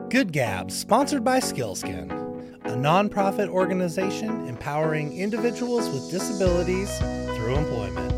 Good Gabs, sponsored by Skillskin, a nonprofit organization empowering individuals with disabilities through employment.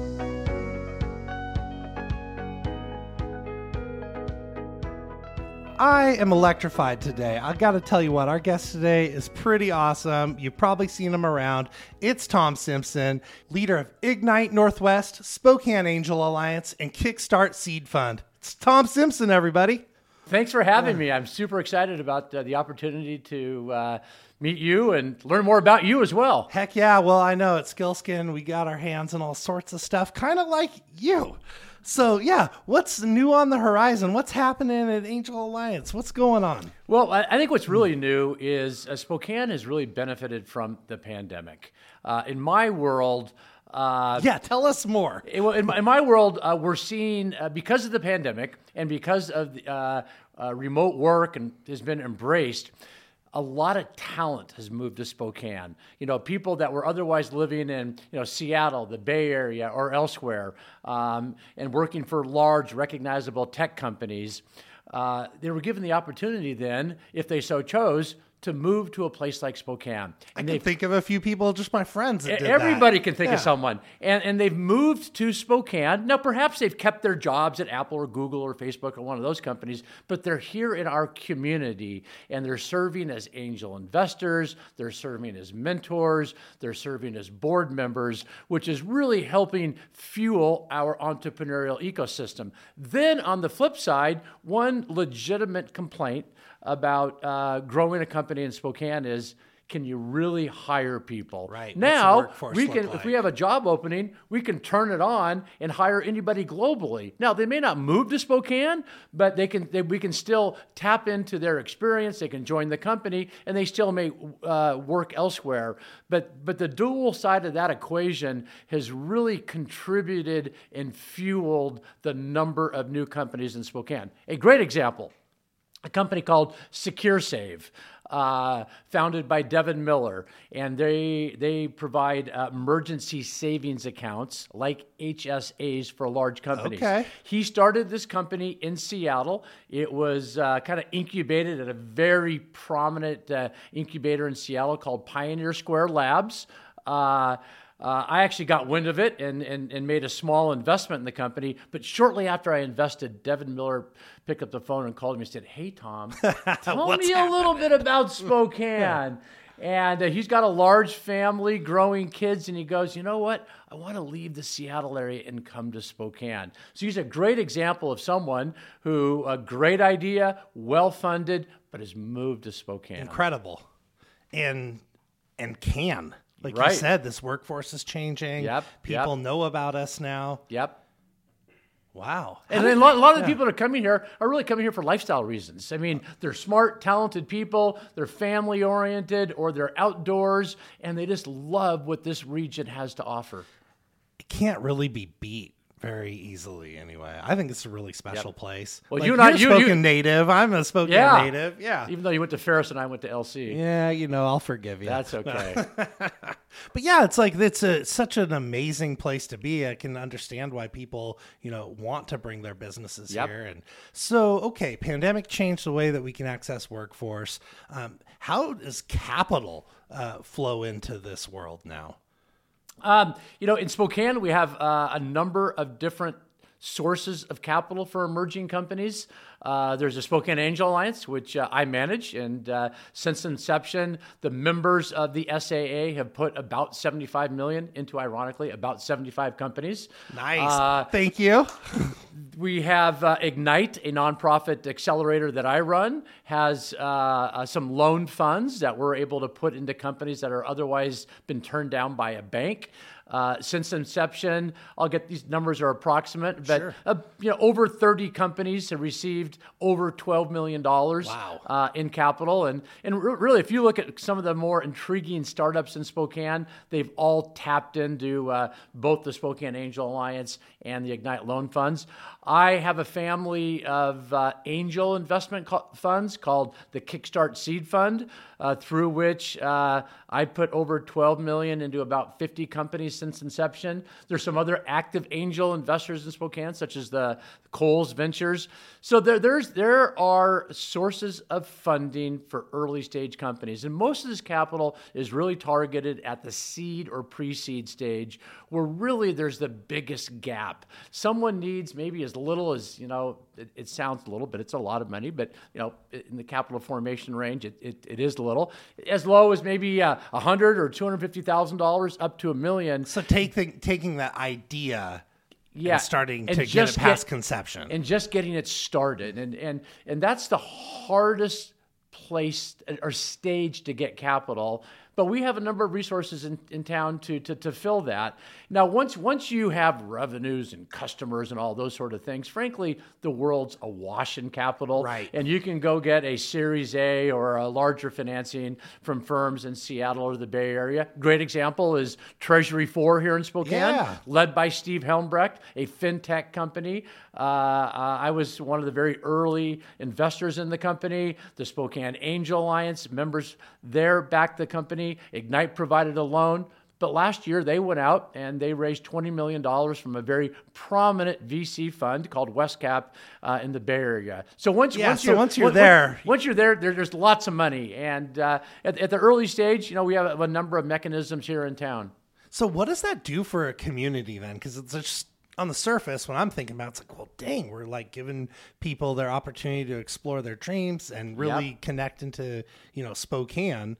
I am electrified today. I got to tell you what, our guest today is pretty awesome. You've probably seen him around. It's Tom Simpson, leader of Ignite Northwest, Spokane Angel Alliance, and Kickstart Seed Fund. It's Tom Simpson, everybody. Thanks for having me. I'm super excited about the opportunity to meet you and learn more about you as well. Heck yeah. Well, I know at Skillskin, we got our hands on all sorts of stuff, kind of like you. So, yeah, what's new on the horizon? What's happening at Angel Alliance? What's going on? Well, I think what's really new is Spokane has really benefited from the pandemic. In my world... tell us more. In my world, we're seeing, because of the pandemic and because of remote work and has been embraced, a lot of talent has moved to Spokane. You know, people that were otherwise living in, Seattle, the Bay Area, or elsewhere, and working for large, recognizable tech companies, they were given the opportunity then, if they so chose, to move to a place like Spokane. And I can think of a few people, just my friends that did everybody that. Can think of someone. And they've moved to Spokane. Now, perhaps they've kept their jobs at Apple or Google or Facebook or one of those companies, but they're here in our community, and they're serving as angel investors, they're serving as mentors, they're serving as board members, which is really helping fuel our entrepreneurial ecosystem. Then, on the flip side, one legitimate complaint about growing a company in Spokane is, can you really hire people? Right. Now, if we have a job opening, we can turn it on and hire anybody globally. Now, they may not move to Spokane, but we can still tap into their experience. They can join the company, and they still may work elsewhere. But the dual side of that equation has really contributed and fueled the number of new companies in Spokane. A great example, a company called SecureSave, founded by Devin Miller, and they provide emergency savings accounts like HSAs for large companies. Okay. He started this company in Seattle. It was kind of incubated at a very prominent incubator in Seattle called Pioneer Square Labs. I actually got wind of it and made a small investment in the company. But shortly after I invested, Devin Miller picked up the phone and called me and said, "Hey, Tom, tell me a little bit about Spokane." And he's got a large family, growing kids, and he goes, "You know what? I want to leave the Seattle area and come to Spokane." So he's a great example of someone who, a great idea, well-funded, but has moved to Spokane. Incredible. And can. Like right. You said, this workforce is changing. Yep. People know about us now. Yep. Wow. And then a lot of the people that are coming here are really coming here for lifestyle reasons. I mean, they're smart, talented people, they're family-oriented, or they're outdoors, and they just love what this region has to offer. It can't really be beat very easily anyway. I think it's a really special place. Well, like, you're a Spokane native. I'm a Spokane native. Yeah. Even though you went to Ferris and I went to LC. Yeah, I'll forgive you. That's okay. But yeah, it's like such an amazing place to be. I can understand why people, want to bring their businesses here. And so, okay, pandemic changed the way that we can access workforce. How does capital flow into this world now? In Spokane, we have a number of different sources of capital for emerging companies. There's a Spokane Angel Alliance, which I manage, and since inception, the members of the SAA have put about $75 million into, ironically, about 75 companies. Nice. Thank you. We have Ignite, a nonprofit accelerator that I run, has some loan funds that we're able to put into companies that are otherwise been turned down by a bank. Since inception, I'll get these numbers are approximate, but sure. Over 30 companies have received over $12 million in capital. And really, if you look at some of the more intriguing startups in Spokane, they've all tapped into both the Spokane Angel Alliance and the Ignite loan funds. I have a family of angel investment funds called the Kickstart Seed Fund, through which I put over $12 million into about 50 companies since inception. There's some other active angel investors in Spokane, such as the Coles Ventures. So there are sources of funding for early stage companies, and most of this capital is really targeted at the seed or pre-seed stage, where really there's the biggest gap. Someone needs maybe as little as, it sounds little, but it's a lot of money, but in the capital formation range, it is little, as low as maybe $100,000 or $250,000 up to $1 million. So taking that idea, and starting to get it past conception, and just getting it started, and that's the hardest place or stage to get capital. But we have a number of resources in town to fill that. Now, once you have revenues and customers and all those sort of things, frankly, the world's awash in capital. Right. And you can go get a Series A or a larger financing from firms in Seattle or the Bay Area. Great example is Treasury 4 here in Spokane, led by Steve Helmbrecht, a fintech company. I was one of the very early investors in the company. The Spokane Angel Alliance members there backed the company. Ignite provided a loan. But last year, they went out and they raised $20 million from a very prominent VC fund called WestCap in the Bay Area. So once you're there, there's lots of money. And at the early stage, we have a number of mechanisms here in town. So what does that do for a community then? Because it's just on the surface, when I'm thinking about it, it's like, well, dang, we're like giving people their opportunity to explore their dreams and really connect into, Spokane.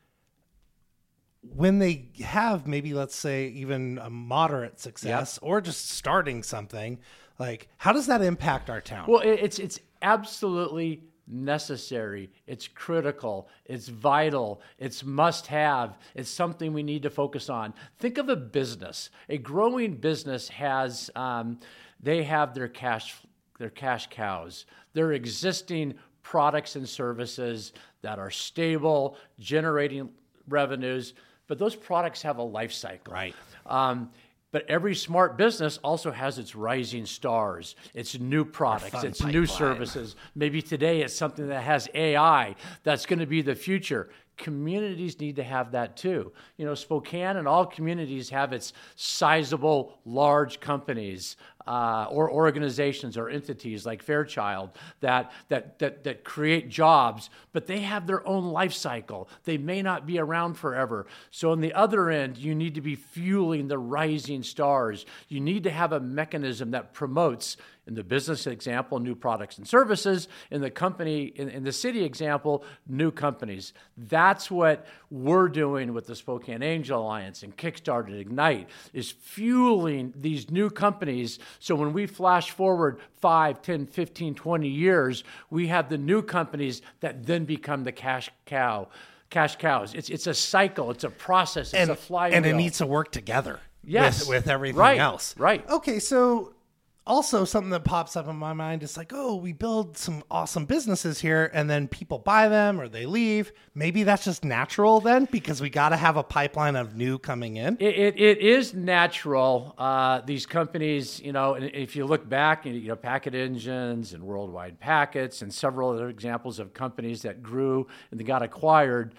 When they have maybe, let's say, even a moderate success or just starting something, like, how does that impact our town? Well, it's absolutely necessary. It's critical. It's vital. It's must-have. It's something we need to focus on. Think of a business. A growing business has, they have their cash cows, their existing products and services that are stable, generating revenues, but those products have a life cycle. Right. But every smart business also has its rising stars, its new products, its new services. Maybe today it's something that has AI. That's going to be the future. Communities need to have that too. Spokane and all communities have its sizable, large companies or organizations or entities like Fairchild that create jobs, but they have their own life cycle. They may not be around forever. So on the other end, you need to be fueling the rising stars. You need to have a mechanism that promotes, in the business example, new products and services. In the company, in the city example, new companies. That's what we're doing with the Spokane Angel Alliance and Kickstart and Ignite, is fueling these new companies. So when we flash forward 5, 10, 15, 20 years, we have the new companies that then become the cash cows. It's a cycle. It's a process. It's a flywheel. And it needs to work together. Yes. With everything else. Right. Okay, so also something that pops up in my mind is like, oh, we build some awesome businesses here and then people buy them or they leave. Maybe that's just natural then, because we got to have a pipeline of new coming in. It is natural. These companies, if you look back, Packet Engines and Worldwide Packets and several other examples of companies that grew and they got acquired.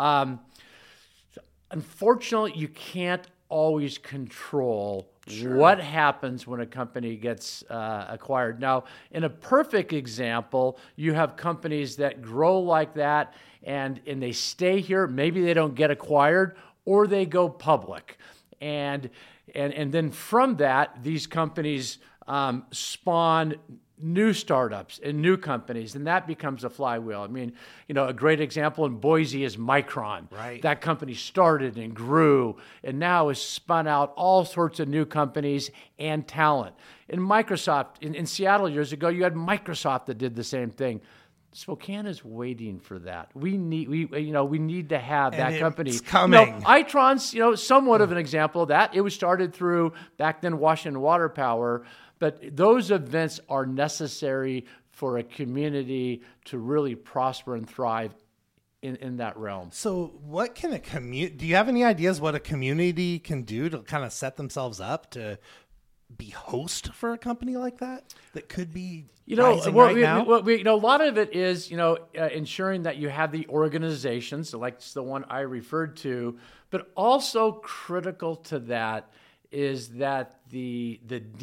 Unfortunately, you can't always control what happens when a company gets acquired. Now, in a perfect example, you have companies that grow like that and they stay here. Maybe they don't get acquired or they go public. And then from that, these companies spawn new startups and new companies, and that becomes a flywheel. I mean, a great example in Boise is Micron. Right. That company started and grew and now has spun out all sorts of new companies and talent. In Microsoft, in Seattle years ago, you had Microsoft that did the same thing. Spokane is waiting for that. We need to have that company. It's coming. Itron's, somewhat of an example of that. It was started through back then Washington Water Power. But those events are necessary for a community to really prosper and thrive in that realm. So what can do you have any ideas what a community can do to kind of set themselves up to be host for a company like that could be now? now? A lot of it is, ensuring that you have the organizations, like the one I referred to, but also critical to that is that the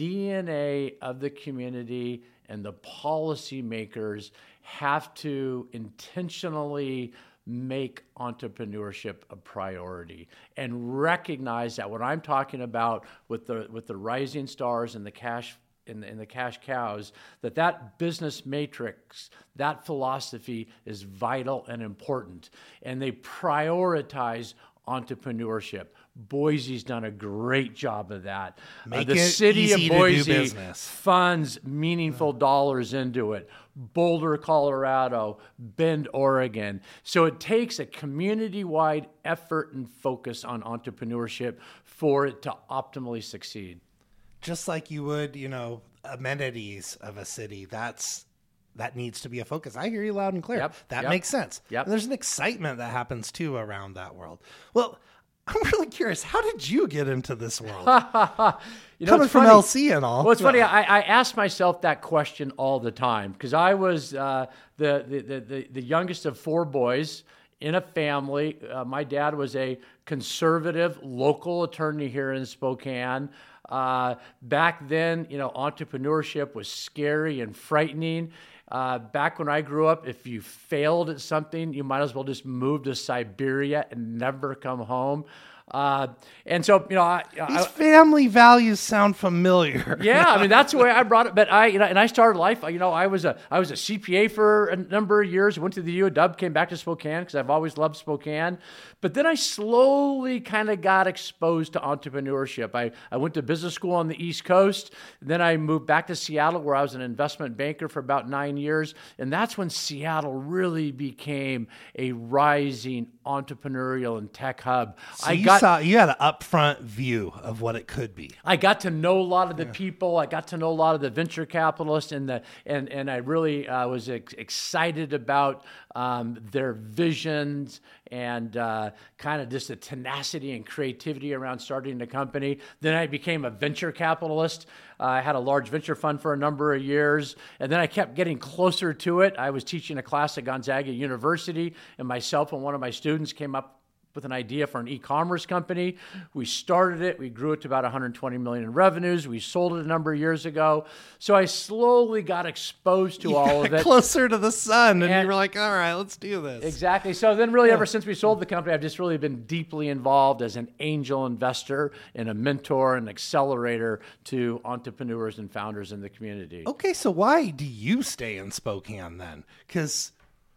DNA of the community and the policymakers have to intentionally make entrepreneurship a priority and recognize that what I'm talking about with the rising stars and the cash the cash cows, that business matrix, that philosophy is vital and important, and they prioritize entrepreneurship. Boise's done a great job of that. The city of Boise funds meaningful dollars into it. Boulder, Colorado, Bend, Oregon. So it takes a community-wide effort and focus on entrepreneurship for it to optimally succeed. Just like you would, amenities of a city, that needs to be a focus. I hear you loud and clear. That makes sense. Yep. And there's an excitement that happens too around that world. Well, I'm really curious. How did you get into this world? Coming from LC and all. Well, it's funny. I ask myself that question all the time because I was the youngest of four boys in a family. My dad was a conservative local attorney here in Spokane. Back then, entrepreneurship was scary and frightening. Back when I grew up, if you failed at something, you might as well just move to Siberia and never come home. And so, these family values sound familiar. Yeah, that's the way I brought it. But I started life. I was a CPA for a number of years. Went to the U of W, came back to Spokane because I've always loved Spokane. But then I slowly kind of got exposed to entrepreneurship. I went to business school on the East Coast. Then I moved back to Seattle, where I was an investment banker for about 9 years. And that's when Seattle really became a rising entrepreneurial and tech hub. So you had an upfront view of what it could be. I got to know a lot of the people. I got to know a lot of the venture capitalists, and I really was excited about their visions and kind of just the tenacity and creativity around starting a company. Then I became a venture capitalist. I had a large venture fund for a number of years, and then I kept getting closer to it. I was teaching a class at Gonzaga University, and myself and one of my students came up with an idea for an e-commerce company. We started it. We grew it to about $120 million in revenues. We sold it a number of years ago. So I slowly got exposed to all of it. Closer to the sun, and you were like, all right, let's do this. Exactly. So then really ever since we sold the company, I've just really been deeply involved as an angel investor and a mentor and accelerator to entrepreneurs and founders in the community. Okay, so why do you stay in Spokane then? Because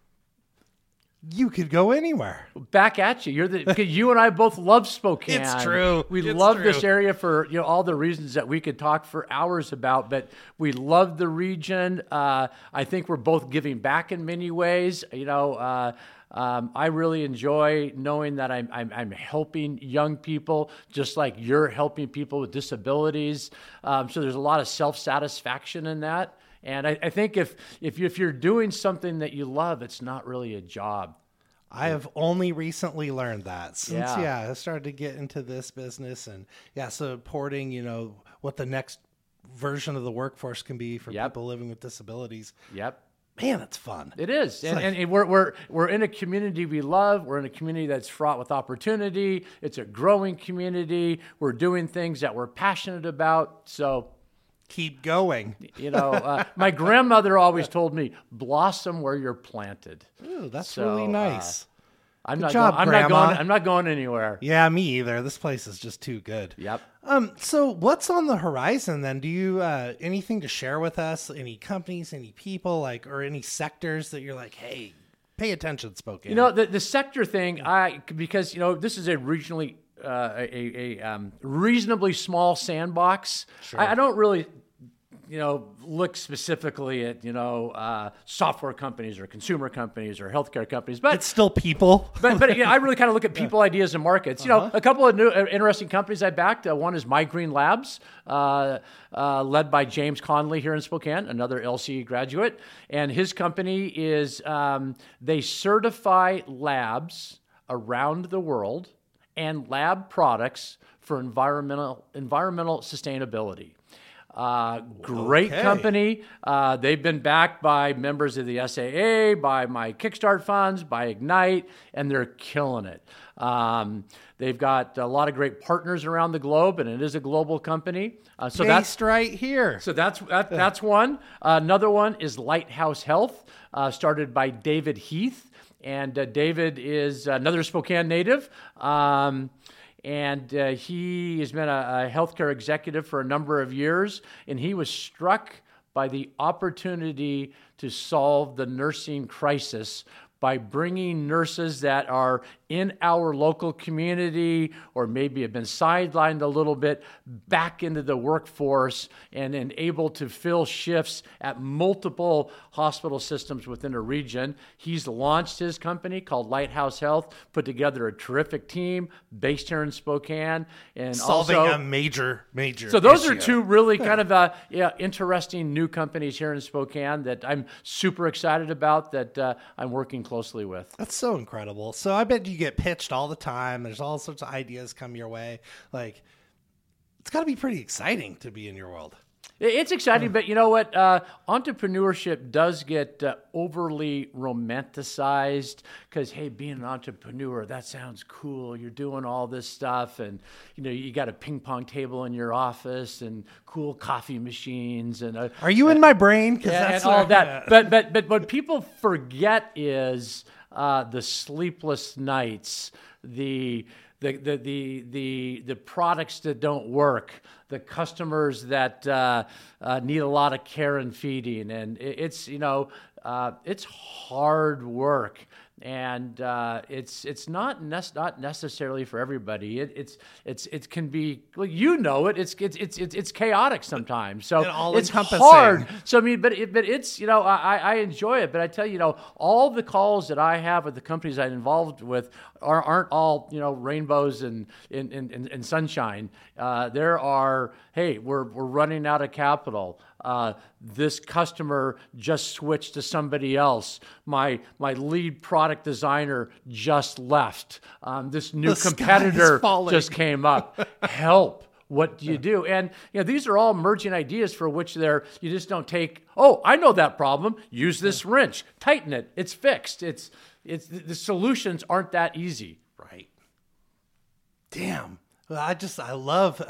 you could go anywhere. Back at you. Because you and I both love Spokane. It's true. We love this area for all the reasons that we could talk for hours about. But we love the region. I think we're both giving back in many ways. I really enjoy knowing that I'm helping young people, just like you're helping people with disabilities. So there's a lot of self-satisfaction in that. And I think if you're doing something that you love, it's not really a job. I have only recently learned that since I started to get into this business and supporting what the next version of the workforce can be for people living with disabilities. Yep. Man, it's fun. It is, and we're in a community we love. We're in a community that's fraught with opportunity. It's a growing community. We're doing things that we're passionate about. So keep going. My grandmother always told me, blossom where you're planted. Ooh, that's really nice. I'm not going anywhere. Yeah, me either. This place is just too good. Yep. So what's on the horizon then? Do you anything to share with us? Any companies, any people, or any sectors that you're like, hey, pay attention, Spokane? The sector thing, because this is a regionally reasonably small sandbox. Sure. I don't really look specifically at software companies or consumer companies or healthcare companies, but it's still people. but I really kind of look at people, ideas, and markets. A couple of new interesting companies I backed. One is My Green Labs, led by James Conley here in Spokane, another LC graduate, and his company is they certify labs around the world and lab products for environmental sustainability. Great company. They've been backed by members of the SAA, by my Kickstart funds, by Ignite, and they're killing it. They've got a lot of great partners around the globe, and it is a global company. So that's right here. So that's one. Another one is Lighthouse Health, started by David Heath. And David is another Spokane native. And he has been a healthcare executive for a number of years, and he was struck by the opportunity to solve the nursing crisis by bringing nurses that are in our local community or maybe have been sidelined a little bit back into the workforce and able to fill shifts at multiple hospital systems within a region. He's launched his company called Lighthouse Health, put together a terrific team based here in Spokane. And solving also, a major So those issue. are two really kind of interesting new companies here in Spokane that I'm super excited about, that I'm working closely with. That's so incredible. So I bet you get pitched all the time. There's all sorts of ideas come your way. Like, it's got to be pretty exciting to be in your world. It's exciting, but you know what? Entrepreneurship does get overly romanticized because, hey, being an entrepreneur, that sounds cool. You're doing all this stuff, and you got a ping pong table in your office and cool coffee machines. And are you in my brain? Because that's all that. But what people forget is the sleepless nights, the products that don't work, the customers that need a lot of care and feeding, and it's hard work, and it's not necessarily for everybody. It can be, well, it's chaotic sometimes. So it's hard. So I mean, but it's I enjoy it. But I tell you, all the calls that I have with the companies I'm involved with aren't all rainbows and sunshine. There are, hey, we're running out of capital. This customer just switched to somebody else. My lead product designer just left. This new competitor just came up. Help. What do you do? And these are all emerging ideas for which you just don't take, oh, I know that problem. Use this wrench. Tighten it. It's fixed. It's the solutions aren't that easy. Right. Damn. Well, I love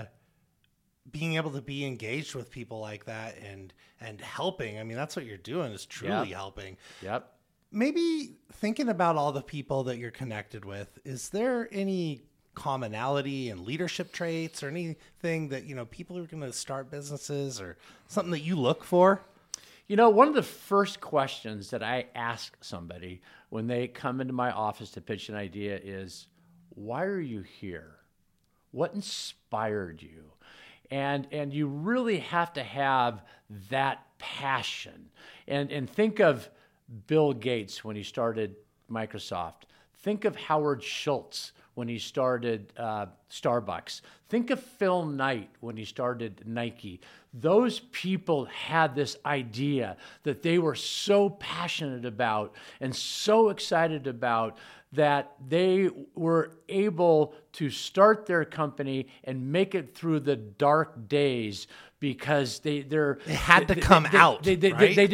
being able to be engaged with people like that and helping. I mean, that's what you're doing, is truly helping. Yep. Maybe thinking about all the people that you're connected with, is there any commonality and leadership traits or anything that, people are going to start businesses or something that you look for? One of the first questions that I ask somebody when they come into my office to pitch an idea is, why are you here? What inspired you? And you really have to have that passion. And think of Bill Gates when he started Microsoft. Think of Howard Schultz when he started Starbucks. Think of Phil Knight when he started Nike. Those people had this idea that they were so passionate about and so excited about that they were able to start their company and make it through the dark days because they had to come out. They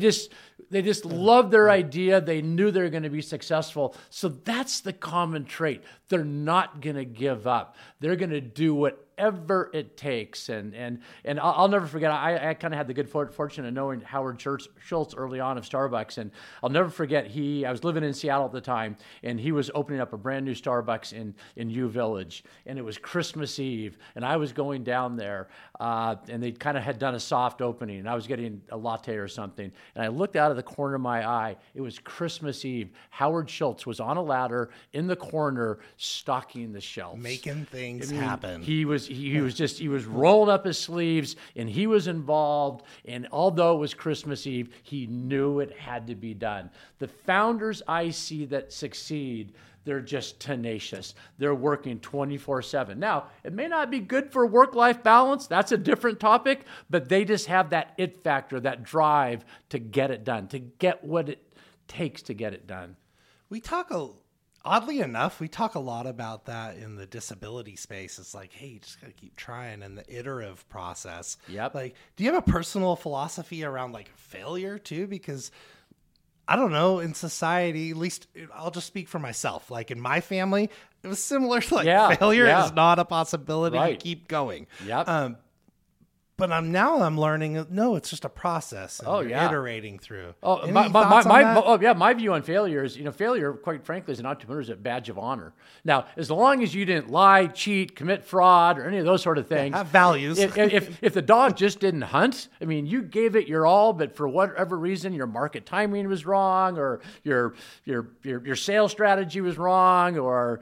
just loved their idea. They knew they were going to be successful. So that's the common trait. They're not going to give up. They're going to do whatever it takes. And I'll never forget, I kind of had the good fortune of knowing Howard Schultz early on of Starbucks. And I'll never forget, I was living in Seattle at the time, and he was opening up a brand new Starbucks in U Village. And it was Christmas Eve, and I was going down there, and they kind of had done a soft opening, and I was getting a latte or something. And I looked out of the corner of my eye. It was Christmas Eve. Howard Schultz was on a ladder in the corner stocking the shelves. Making things happen. He was rolling up his sleeves, and he was involved. And although it was Christmas Eve, he knew it had to be done. The founders I see that succeed, they're just tenacious. They're working 24/7. Now, it may not be good for work-life balance. That's a different topic, but they just have that it factor, that drive to get it done, to get what it takes to get it done. We talk oddly enough, we talk a lot about that in the disability space. It's like, hey, you just got to keep trying, and the iterative process. Yep. Like, do you have a personal philosophy around like failure too? Because I don't know, in society, at least I'll just speak for myself. Like in my family, it was similar to like failure is not a possibility. Right. You keep going. Yep. But I'm learning. No, it's just a process. And you're iterating through. Oh, my view on failure is, failure, quite frankly, as an entrepreneur, is a badge of honor. Now, as long as you didn't lie, cheat, commit fraud, or any of those sort of things, have values. If the dog just didn't hunt, I mean, you gave it your all, but for whatever reason, your market timing was wrong, or your sales strategy was wrong, or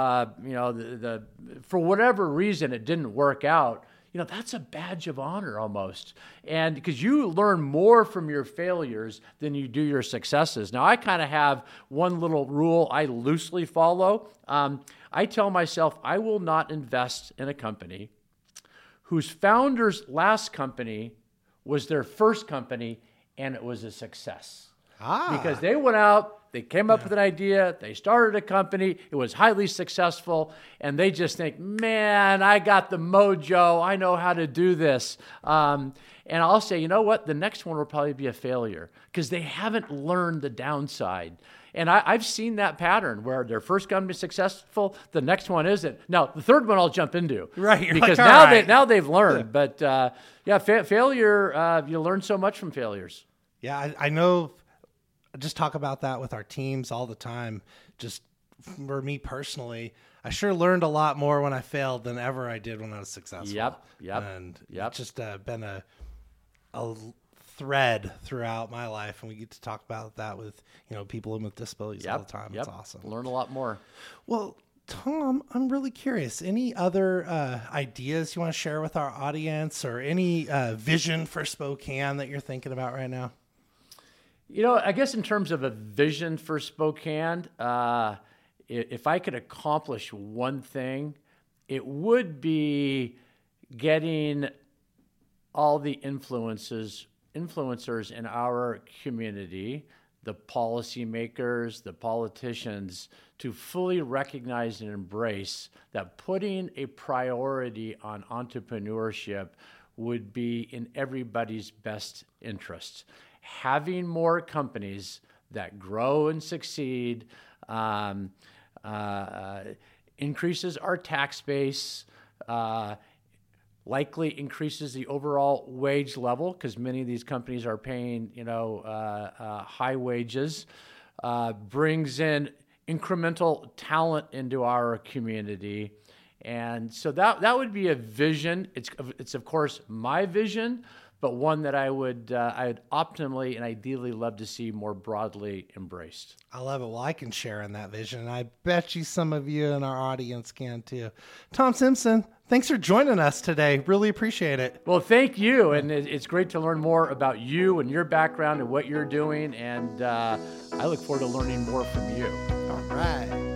for whatever reason it didn't work out. That's a badge of honor almost. And because you learn more from your failures than you do your successes. Now, I kind of have one little rule I loosely follow. I tell myself I will not invest in a company whose founder's last company was their first company and it was a success. Because they went out, they came up with an idea, they started a company, it was highly successful, and they just think, man, I got the mojo, I know how to do this. And I'll say, you know what, the next one will probably be a failure because they haven't learned the downside. And I've seen that pattern where their first company is successful, the next one isn't. Now, the third one I'll jump into. Right. Because now they've learned. But failure, you learn so much from failures. Yeah, I know. I just talk about that with our teams all the time. Just for me personally, I sure learned a lot more when I failed than ever I did when I was successful. Yep. And it's just been a thread throughout my life, and we get to talk about that with people with disabilities all the time. It's awesome. Learn a lot more. Well, Tom, I'm really curious. Any other ideas you want to share with our audience, or any vision for Spokane that you're thinking about right now? I guess in terms of a vision for Spokane, if I could accomplish one thing, it would be getting all the influencers in our community, the policymakers, the politicians, to fully recognize and embrace that putting a priority on entrepreneurship would be in everybody's best interest. Having more companies that grow and succeed increases our tax base, likely increases the overall wage level because many of these companies are paying, high wages, brings in incremental talent into our community. And so that would be a vision. It's of course my vision, but one that I'd optimally and ideally love to see more broadly embraced. I love it. Well, I can share in that vision, and I bet you some of you in our audience can too. Tom Simpson, thanks for joining us today. Really appreciate it. Well, thank you, and it's great to learn more about you and your background and what you're doing, and I look forward to learning more from you. All right.